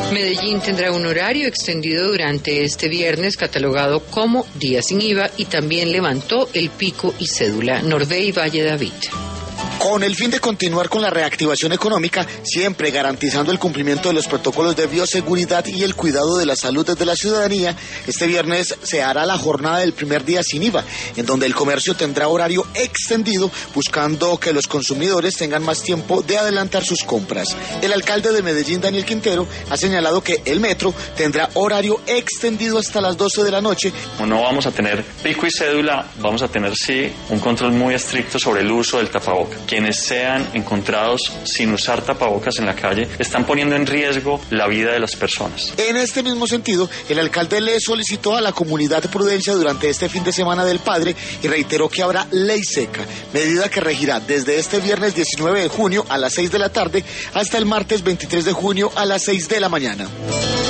Medellín tendrá un horario extendido durante este viernes catalogado como día sin IVA y también levantó el pico y cédula. Nordey Valle David. Con el fin de continuar con la reactivación económica, siempre garantizando el cumplimiento de los protocolos de bioseguridad y el cuidado de la salud de la ciudadanía, este viernes se hará la jornada del primer día sin IVA, en donde el comercio tendrá horario extendido, buscando que los consumidores tengan más tiempo de adelantar sus compras. El alcalde de Medellín, Daniel Quintero, ha señalado que el metro tendrá horario extendido hasta las 12 de la noche. No vamos a tener pico y cédula, vamos a tener sí un control muy estricto sobre el uso del tapabocas. Quienes sean encontrados sin usar tapabocas en la calle están poniendo en riesgo la vida de las personas. En este mismo sentido, el alcalde le solicitó a la comunidad prudencia durante este fin de semana del Padre y reiteró que habrá ley seca, medida que regirá desde este viernes 19 de junio a las 6 de la tarde hasta el martes 23 de junio a las 6 de la mañana.